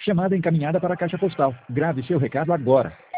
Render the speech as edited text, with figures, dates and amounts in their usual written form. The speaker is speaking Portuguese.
Chamada encaminhada para a caixa postal. Grave seu recado agora.